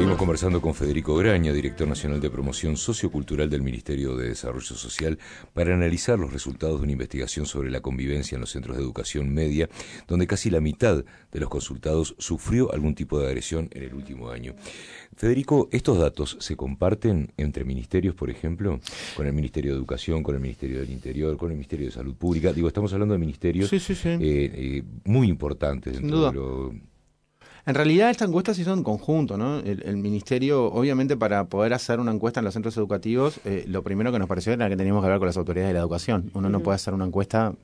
Seguimos conversando con Federico Graña, director nacional de promoción sociocultural del Ministerio de Desarrollo Social, para analizar los resultados de una investigación sobre la convivencia en los centros de educación media, donde casi la mitad de los consultados sufrió algún tipo de agresión en el último año. Federico, ¿estos datos se comparten entre ministerios, por ejemplo? Con el Ministerio de Educación, con el Ministerio del Interior, con el Ministerio de Salud Pública. Digo, estamos hablando de ministerios muy importantes dentro de lo... En realidad esta encuesta se hizo en conjunto, ¿no? El ministerio, obviamente, para poder hacer una encuesta en los centros educativos, lo primero que nos pareció era que teníamos que hablar con las autoridades de la educación. Uno no puede hacer una encuesta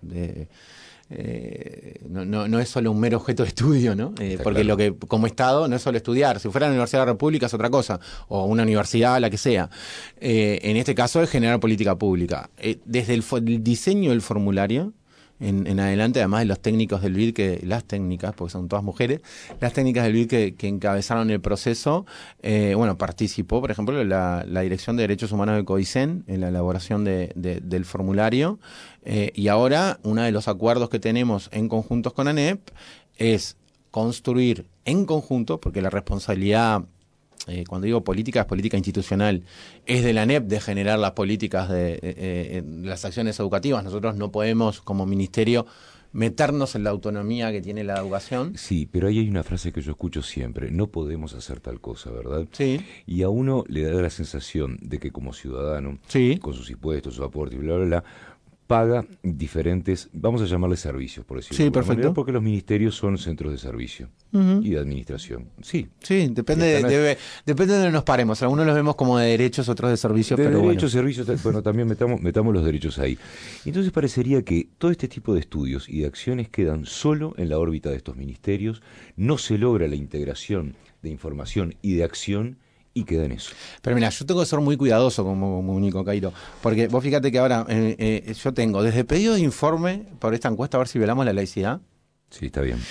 no es solo un mero objeto de estudio, ¿no? Porque claro, lo que como Estado no es solo estudiar. Si fuera la Universidad de la República es otra cosa, o una universidad, la que sea. En este caso es generar política pública. Desde el diseño del formulario en adelante, además de los técnicos del BID, las técnicas, porque son todas mujeres, las técnicas del BID que encabezaron el proceso, participó, por ejemplo, la Dirección de Derechos Humanos de CODICEN en la elaboración del formulario, y ahora uno de los acuerdos que tenemos en conjuntos con ANEP es construir en conjunto, porque la responsabilidad, cuando digo política, es política institucional, es de la ANEP de generar las políticas de las acciones educativas. Nosotros no podemos, como ministerio, meternos en la autonomía que tiene la educación. Sí, pero ahí hay una frase que yo escucho siempre: no podemos hacer tal cosa, ¿verdad? Sí. Y a uno le da la sensación de que como ciudadano, sí, con sus impuestos, sus aportes, bla, bla, bla, paga diferentes, vamos a llamarles servicios, por decirlo de alguna manera, porque los ministerios son centros de servicio y de administración. Sí, depende de donde nos paremos. Algunos los vemos como de derechos, otros de servicios. De pero derechos, servicios, bueno, también metamos los derechos ahí. Entonces parecería que todo este tipo de estudios y de acciones quedan solo en la órbita de estos ministerios, no se logra la integración de información y de acción, y queda en eso. Pero mira, yo tengo que ser muy cuidadoso como Nico Cairo, porque vos fíjate que ahora yo tengo desde pedido de informe por esta encuesta a ver si violamos la laicidad. Sí, está bien.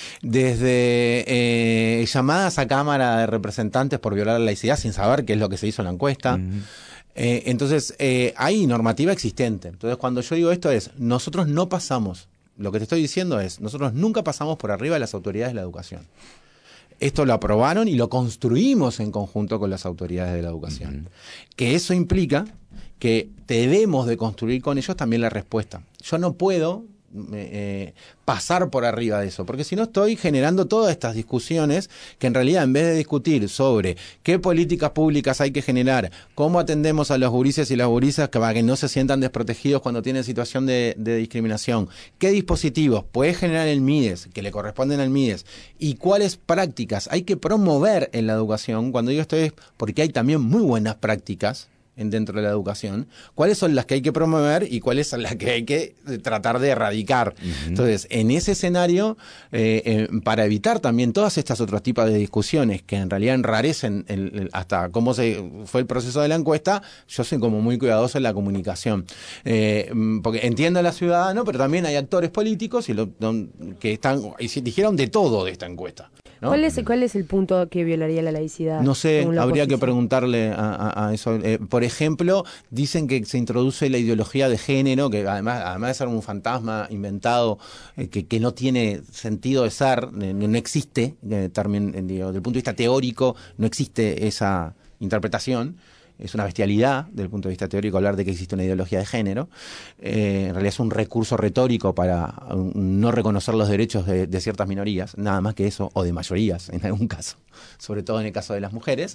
Desde llamadas a Cámara de Representantes por violar la laicidad sin saber qué es lo que se hizo en la encuesta. Entonces, hay normativa existente. Entonces, cuando yo digo esto nosotros no pasamos, lo que te estoy diciendo es, nosotros nunca pasamos por arriba de las autoridades de la educación. Esto lo aprobaron y lo construimos en conjunto con las autoridades de la educación. Que eso implica que debemos de construir con ellos también la respuesta. Yo no puedo pasar por arriba de eso, porque si no estoy generando todas estas discusiones que en realidad, en vez de discutir sobre qué políticas públicas hay que generar, cómo atendemos a los gurises y las gurisas para que no se sientan desprotegidos cuando tienen situación de discriminación, qué dispositivos puede generar el MIDES, que le corresponden al MIDES, y cuáles prácticas hay que promover en la educación. Cuando digo esto es porque hay también muy buenas prácticas dentro de la educación, cuáles son las que hay que promover y cuáles son las que hay que tratar de erradicar. Entonces, en ese escenario, para evitar también todas estas otros tipos de discusiones que en realidad enrarecen hasta cómo fue el proceso de la encuesta, yo soy como muy cuidadoso en la comunicación. Porque entiendo a la ciudadana, pero también hay actores políticos que dijeron de todo de esta encuesta, ¿no? ¿Cuál es el punto que violaría la laicidad? No sé, habría que preguntarle a eso. Por ejemplo, dicen que se introduce la ideología de género, que además de ser un fantasma inventado, que no tiene sentido de ser, no existe, desde el punto de vista teórico, no existe esa interpretación. Es una bestialidad desde el punto de vista teórico hablar de que existe una ideología de género. En realidad es un recurso retórico para no reconocer los derechos de ciertas minorías, nada más que eso, o de mayorías en algún caso, sobre todo en el caso de las mujeres.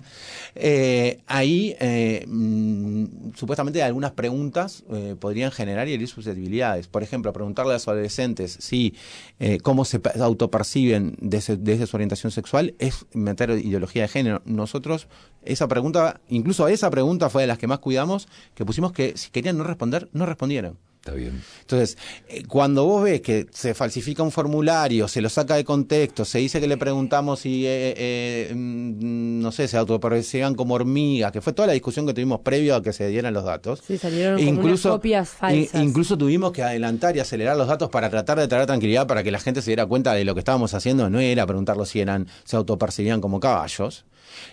Ahí supuestamente algunas preguntas podrían generar y herir susceptibilidades. Por ejemplo, preguntarle a los adolescentes si cómo se autoperciben desde su orientación sexual es meter ideología de género. Nosotros incluso esa pregunta fue de las que más cuidamos, que pusimos que si querían no responder, no respondieran. Está bien. Entonces, cuando vos ves que se falsifica un formulario, se lo saca de contexto, se dice que le preguntamos si, no sé, se autopercibían como hormigas, que fue toda la discusión que tuvimos previo a que se dieran los datos. Sí, salieron como unas copias falsas. Incluso tuvimos que adelantar y acelerar los datos para tratar de traer tranquilidad para que la gente se diera cuenta de lo que estábamos haciendo. No era preguntarlo si se autopercibían como caballos.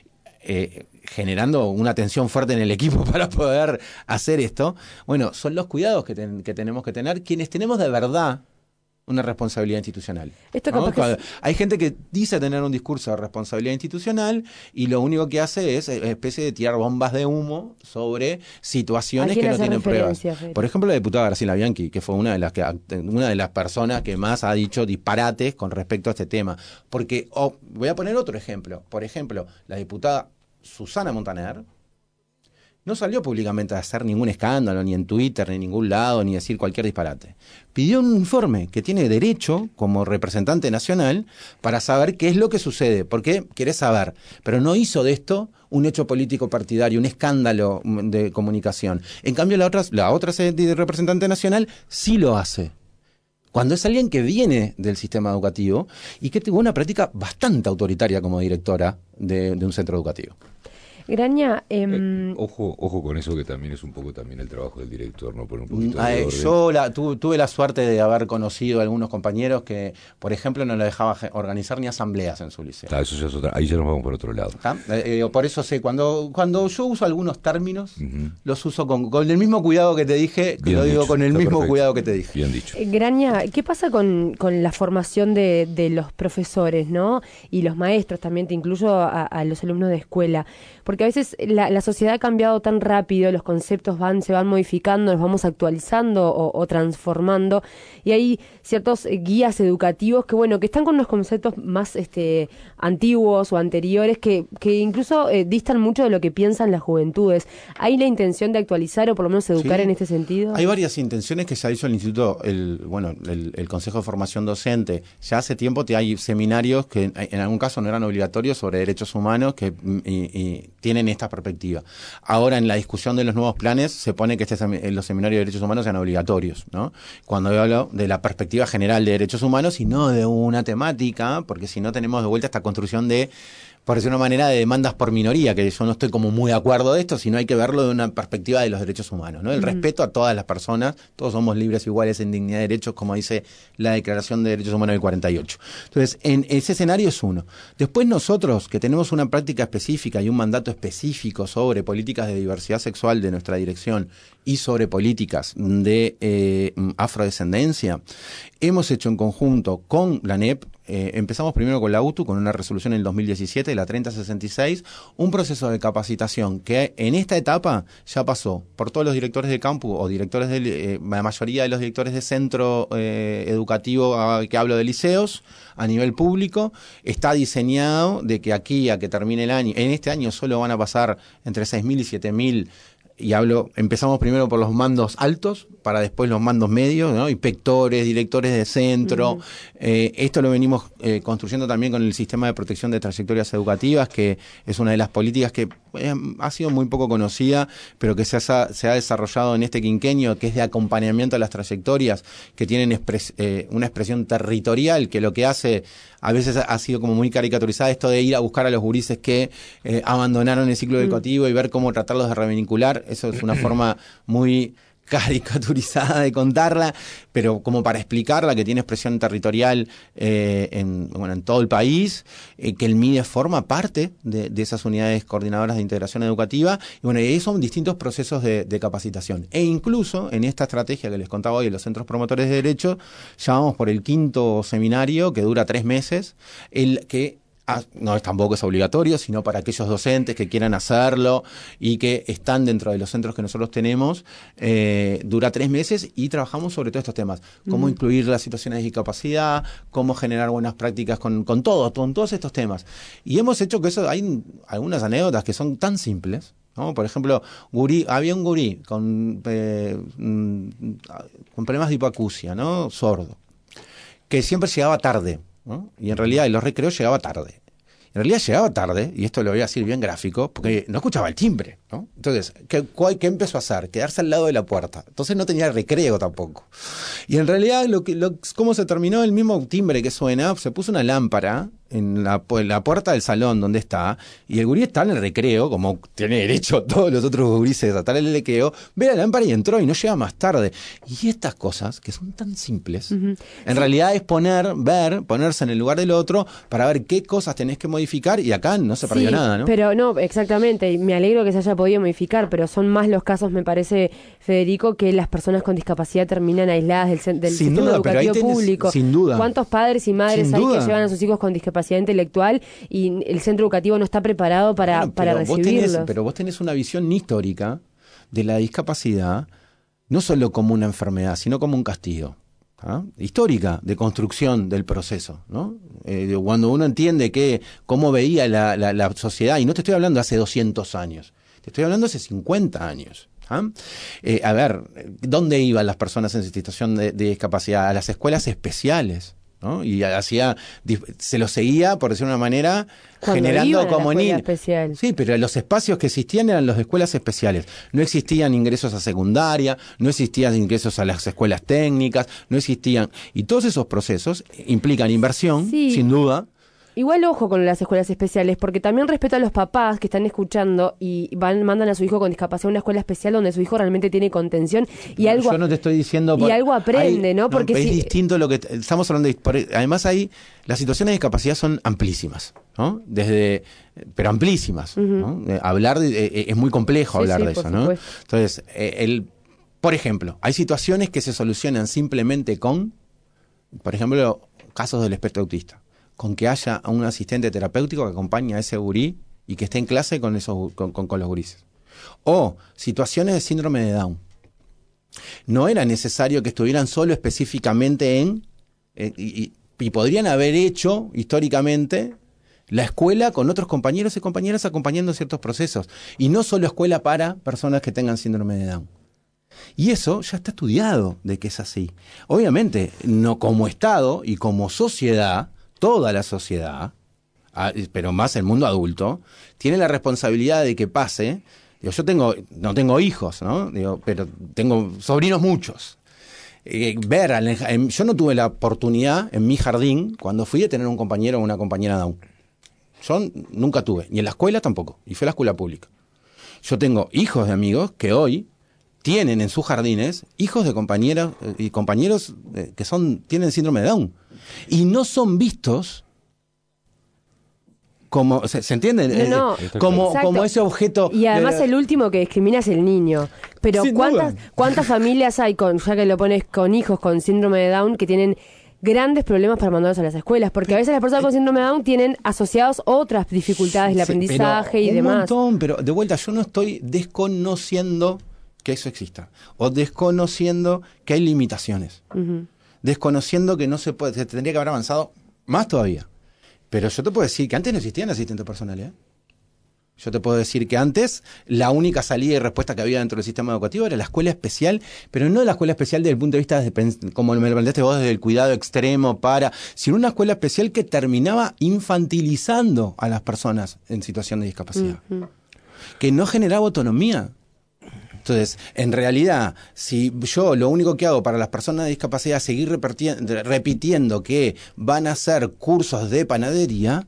Generando una tensión fuerte en el equipo para poder hacer esto. Bueno, son los cuidados que tenemos que tener quienes tenemos de verdad una responsabilidad institucional. Esto ¿no? capaz Hay gente que dice tener un discurso de responsabilidad institucional y lo único que hace es especie de tirar bombas de humo sobre situaciones que no tienen pruebas. Por ejemplo, la diputada Graciela Bianchi, que fue una de las personas que más ha dicho disparates con respecto a este tema. Porque, voy a poner otro ejemplo. Por ejemplo, la diputada Susana Montaner no salió públicamente a hacer ningún escándalo, ni en Twitter, ni en ningún lado, ni decir cualquier disparate. Pidió un informe que tiene derecho, como representante nacional, para saber qué es lo que sucede, porque quiere saber. Pero no hizo de esto un hecho político partidario, un escándalo de comunicación. En cambio, la otra representante nacional sí lo hace. Cuando es alguien que viene del sistema educativo y que tuvo una práctica bastante autoritaria como directora de un centro educativo. Graña, ojo con eso, que también es un poco también el trabajo del director, ¿no? Por un poquito de orden. Yo tuve la suerte de haber conocido a algunos compañeros que, por ejemplo, no le dejaba organizar ni asambleas en su liceo. Eso ya es ahí ya nos vamos por otro lado. Por eso sé, cuando yo uso algunos términos, los uso con el mismo cuidado que te dije, que lo digo con el mismo perfecto. cuidado que te dije. Bien dicho. Graña, ¿qué pasa con la formación de los profesores, ¿no? Y los maestros también, te incluyo a los alumnos de escuela. Porque a veces la sociedad ha cambiado tan rápido, los conceptos se van modificando, los vamos actualizando o transformando, y hay ciertos guías educativos que están con unos conceptos más antiguos o anteriores que incluso distan mucho de lo que piensan las juventudes. ¿Hay la intención de actualizar o por lo menos educar en este sentido? Hay varias intenciones que ya hizo el Instituto, el Consejo de Formación Docente. Ya hace tiempo hay seminarios que en algún caso no eran obligatorios sobre derechos humanos y tienen esta perspectiva. Ahora, en la discusión de los nuevos planes, se pone que los seminarios de derechos humanos sean obligatorios, ¿no? Cuando yo hablo de la perspectiva general de derechos humanos y no de una temática, porque si no tenemos de vuelta esta construcción de, por decir una manera, de demandas por minoría, que yo no estoy como muy de acuerdo de esto, sino hay que verlo de una perspectiva de los derechos humanos, ¿no? El respeto a todas las personas, todos somos libres, iguales en dignidad y derechos, como dice la Declaración de Derechos Humanos del 48. Entonces, en ese escenario es uno. Después nosotros, que tenemos una práctica específica y un mandato específico sobre políticas de diversidad sexual de nuestra dirección y sobre políticas de afrodescendencia, hemos hecho en conjunto con la ANEP, empezamos primero con la UTU, con una resolución en el 2017, la 3066, un proceso de capacitación que en esta etapa ya pasó por todos los directores de campus o directores la mayoría de los directores de centro educativo, que hablo de liceos, a nivel público. Está diseñado de que aquí a que termine el año, en este año solo van a pasar entre 6.000 y 7.000. Y empezamos primero por los mandos altos, para después los mandos medios, ¿no? Inspectores, directores de centro. Esto lo venimos construyendo también con el sistema de protección de trayectorias educativas, que es una de las políticas que ha sido muy poco conocida, pero que se ha desarrollado en este quinquenio, que es de acompañamiento a las trayectorias, que tienen una expresión territorial, que lo que hace, a veces ha sido como muy caricaturizada, esto de ir a buscar a los gurises que abandonaron el ciclo educativo y ver cómo tratarlos de revincular. Eso es una forma muy caricaturizada de contarla, pero como para explicarla, que tiene expresión territorial en todo el país, que el MIDE forma parte de esas unidades coordinadoras de integración educativa, y ahí son distintos procesos de capacitación. E incluso en esta estrategia que les contaba hoy de los centros promotores de derechos, ya vamos por el 5º seminario, que dura 3 meses, no tampoco es obligatorio, sino para aquellos docentes que quieran hacerlo y que están dentro de los centros que nosotros tenemos. Dura 3 meses y trabajamos sobre todos estos temas. Cómo incluir las situaciones de discapacidad, cómo generar buenas prácticas con todos estos temas. Y hemos hecho que hay algunas anécdotas que son tan simples, ¿no? Por ejemplo, había un gurí con problemas de hipoacusia, ¿no? Sordo, que siempre llegaba tarde, ¿no? Y en realidad en los recreos llegaba tarde. En realidad llegaba tarde, y esto lo voy a decir bien gráfico, porque no escuchaba el timbre, ¿no? Entonces, ¿qué empezó a hacer? Quedarse al lado de la puerta. Entonces no tenía recreo tampoco. Y en realidad, cómo se terminó el mismo timbre que suena, se puso una lámpara en la puerta del salón donde está, y el gurí está en el recreo, como tiene derecho todos los otros gurises a estar en el recreo, ve la lámpara y entró y no llega más tarde. Y estas cosas, que son tan simples, en realidad es ponerse en el lugar del otro para ver qué cosas tenés que modificar, y acá no se perdió nada, ¿no? Pero no, exactamente, y me alegro que se haya podido modificar, pero son más los casos, me parece, Federico, que las personas con discapacidad terminan aisladas del sistema educativo público. Sin duda. ¿Cuántos padres y madres hay que llevan a sus hijos con discapacidad intelectual y el centro educativo no está preparado para recibirlos? Pero vos tenés una visión histórica de la discapacidad, no solo como una enfermedad, sino como un castigo. Histórica, de construcción del proceso, ¿no? Cuando uno entiende cómo veía la sociedad, y no te estoy hablando hace 200 años, te estoy hablando hace 50 años. A ver, ¿dónde iban las personas en situación de discapacidad? A las escuelas especiales, ¿no? Y se los seguía, por decirlo de una manera, generando como niños. Sí, pero los espacios que existían eran las escuelas especiales. No existían ingresos a secundaria, no existían ingresos a las escuelas técnicas, no existían. Y todos esos procesos implican inversión, sin duda. Igual ojo con las escuelas especiales, porque también respeto a los papás que están escuchando y mandan a su hijo con discapacidad a una escuela especial donde su hijo realmente tiene contención y algo. Yo no te estoy diciendo. Y algo aprende, ¿no? Porque es distinto lo que estamos hablando. Además, las situaciones de discapacidad son amplísimas, ¿no? Pero amplísimas, ¿no? Es muy complejo hablar de eso, ¿no? Entonces, por ejemplo, hay situaciones que se solucionan simplemente con, por ejemplo, casos del espectro autista. Con que haya un asistente terapéutico que acompañe a ese gurí y que esté en clase con los gurises. O situaciones de síndrome de Down. No era necesario que estuvieran solo específicamente y podrían haber hecho históricamente la escuela con otros compañeros y compañeras acompañando ciertos procesos. Y no solo escuela para personas que tengan síndrome de Down. Y eso ya está estudiado de que es así. Obviamente, no como Estado y como sociedad, toda la sociedad, pero más el mundo adulto, tiene la responsabilidad de que pase. Yo no tengo hijos, ¿no? Pero tengo sobrinos muchos. Yo no tuve la oportunidad en mi jardín, cuando fui, de tener un compañero o una compañera Down. Yo nunca tuve, ni en la escuela tampoco, y fue a la escuela pública. Yo tengo hijos de amigos que hoy tienen en sus jardines hijos de compañeras y compañeros que tienen síndrome de Down. Y no son vistos como, ¿se entiende? No, como ese objeto. Y además el último que discrimina es el niño. Pero ¿cuántas familias hay, ya que lo pones, con hijos con síndrome de Down que tienen grandes problemas para mandarlos a las escuelas? Porque a veces las personas con síndrome de Down tienen asociados otras dificultades del aprendizaje y demás. Un montón, pero de vuelta, yo no estoy desconociendo que eso exista, o desconociendo que hay limitaciones, desconociendo que no se puede, se tendría que haber avanzado más todavía. Pero yo te puedo decir que antes no existían asistentes personales, Yo te puedo decir que antes la única salida y respuesta que había dentro del sistema educativo era la escuela especial, pero no la escuela especial desde el punto de vista, como me lo planteaste vos, desde el cuidado extremo sino una escuela especial que terminaba infantilizando a las personas en situación de discapacidad, que no generaba autonomía. Entonces, en realidad, si yo lo único que hago para las personas de discapacidad es seguir repitiendo que van a hacer cursos de panadería,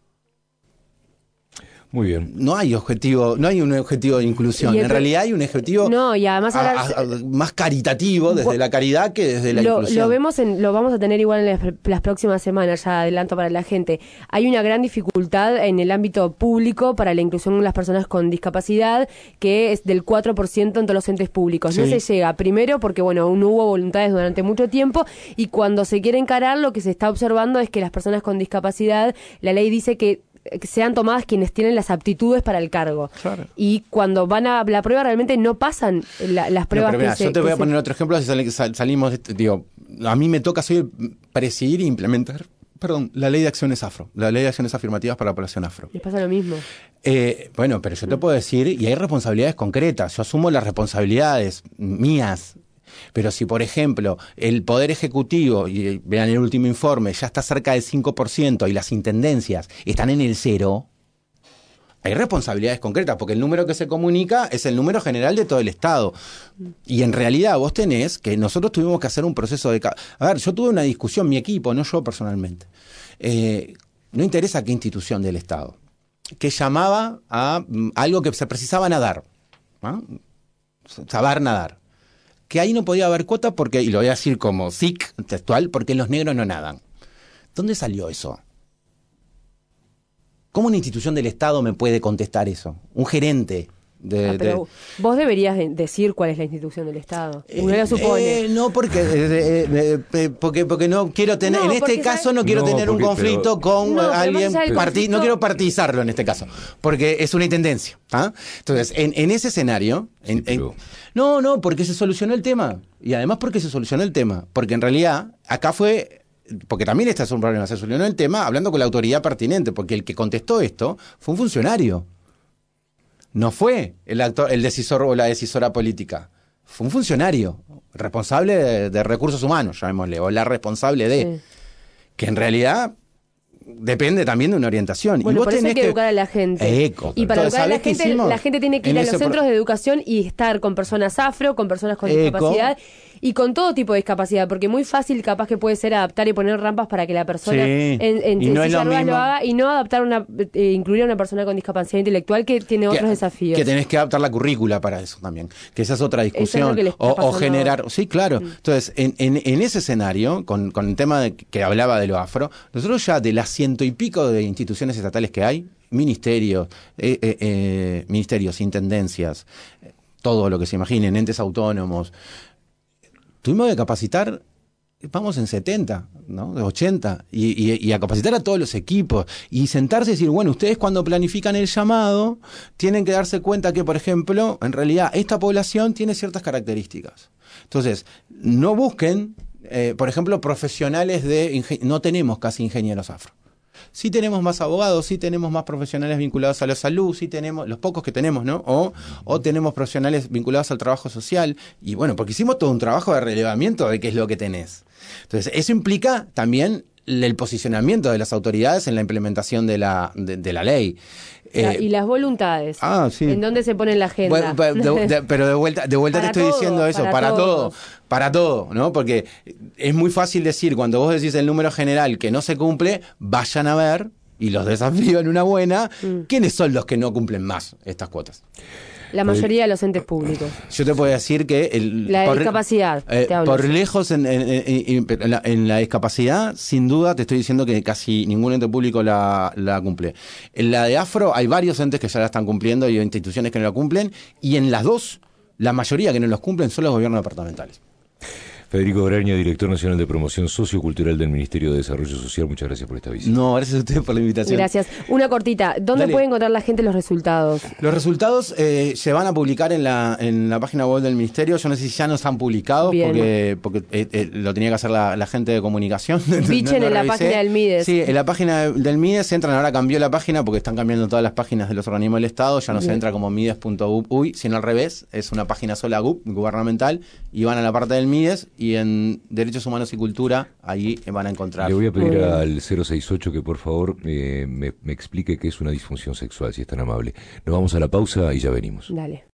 muy bien. No hay un objetivo de inclusión. En realidad hay un objetivo y además más caritativo desde la caridad que desde la inclusión. Lo vamos a tener igual en las próximas semanas, ya adelanto para la gente. Hay una gran dificultad en el ámbito público para la inclusión de las personas con discapacidad, que es del 4% en todos los entes públicos. No se llega, primero porque no hubo voluntades durante mucho tiempo, y cuando se quiere encarar, lo que se está observando es que las personas con discapacidad, la ley dice que sean tomadas quienes tienen las aptitudes para el cargo. Claro. Y cuando van a la prueba realmente no pasan las pruebas. Yo te voy a poner otro ejemplo. Salimos, a mí me toca presidir e implementar la ley de acciones afro, la ley de acciones afirmativas para la población afro. Les pasa lo mismo. Pero yo te puedo decir, y hay responsabilidades concretas. Yo asumo las responsabilidades mías. Pero si, por ejemplo, el Poder Ejecutivo, y vean el último informe, ya está cerca del 5% y las intendencias están en el 0%, hay responsabilidades concretas, porque el número que se comunica es el número general de todo el Estado. Y en realidad vos tenés que nosotros tuvimos que hacer un proceso de... A ver, yo tuve una discusión, mi equipo, no yo personalmente. No interesa qué institución del Estado, que llamaba a algo que se precisaba nadar, ¿no? Saber nadar. Que ahí no podía haber cuota porque, y lo voy a decir como SIC textual, porque los negros no nadan. ¿Dónde salió eso? ¿Cómo una institución del Estado me puede contestar eso? Un gerente Pero vos deberías decir cuál es la institución del Estado. Uno lo supone. No, porque no quiero tener, en este caso no quiero tener un conflicto con alguien, no quiero partidizarlo en este caso, porque es una intendencia. Entonces, en ese escenario, no, porque se solucionó el tema. Y además porque se solucionó el tema. Porque en realidad, acá fue... Porque también este es un problema. Se solucionó el tema hablando con la autoridad pertinente. Porque el que contestó esto fue un funcionario. No fue el decisor o la decisora política. Fue un funcionario. Responsable de recursos humanos, llamémosle. O la responsable de... Sí. Que en realidad... Depende también de una orientación. Bueno, y vos por eso tenés hay que educar a la gente. Y para educar a la gente tiene que ir a los centros de educación y estar con personas afro, con personas con discapacidad y con todo tipo de discapacidad, porque muy fácil capaz que puede ser adaptar y poner rampas para que la persona en silla de ruedas lo haga y no adaptar incluir a una persona con discapacidad intelectual que tiene otros desafíos. Que tenés que adaptar la currícula para eso también, que esa es otra discusión. Es o generar... Sí, claro. Entonces, en ese escenario, con el tema que hablaba de lo afro, nosotros ya de las 100 y pico de instituciones estatales que hay, ministerios, intendencias, todo lo que se imaginen, entes autónomos, tuvimos que capacitar, vamos en 70, ¿no? 80, y a capacitar a todos los equipos, y sentarse y decir, bueno, ustedes cuando planifican el llamado, tienen que darse cuenta que, por ejemplo, en realidad esta población tiene ciertas características. Entonces, no busquen, por ejemplo, profesionales no tenemos casi ingenieros afro. Sí tenemos más abogados, sí tenemos más profesionales vinculados a la salud, sí tenemos, los pocos que tenemos, ¿no? O tenemos profesionales vinculados al trabajo social. Y bueno, porque hicimos todo un trabajo de relevamiento de qué es lo que tenés. Entonces, eso implica también el posicionamiento de las autoridades en la implementación de la ley. Y las voluntades. Sí. ¿En dónde se pone en la agenda? Pero de vuelta te estoy diciendo eso, para todo, ¿no? Porque es muy fácil decir, cuando vos decís el número general que no se cumple, vayan a ver, y los desafío en una buena, ¿quiénes son los que no cumplen más estas cuotas? La mayoría de los entes públicos. Yo te puedo decir que... la discapacidad, te hablo. Por lejos, en la discapacidad, sin duda, te estoy diciendo que casi ningún ente público la cumple. En la de Afro hay varios entes que ya la están cumpliendo y instituciones que no la cumplen, y en las dos, la mayoría que no los cumplen son los gobiernos departamentales. Federico Graña, director nacional de promoción sociocultural del Ministerio de Desarrollo Social, muchas gracias por esta visita. No, gracias a ustedes por la invitación. Gracias. Una cortita, ¿dónde puede encontrar la gente los resultados? Los resultados se van a publicar en la página web del Ministerio. Yo no sé si ya no están publicados porque lo tenía que hacer la gente de comunicación. Bichen en la página del MIDES. Sí, en la página del MIDES entran, ahora cambió la página porque están cambiando todas las páginas de los organismos del Estado, ya no se entra como mides.uy, sino al revés, es una página sola gubernamental, y van a la parte del MIDES y en Derechos Humanos y Cultura, ahí van a encontrar. Le voy a pedir al 068 que por favor me explique qué es una disfunción sexual, si es tan amable. Nos vamos a la pausa y ya venimos. Dale.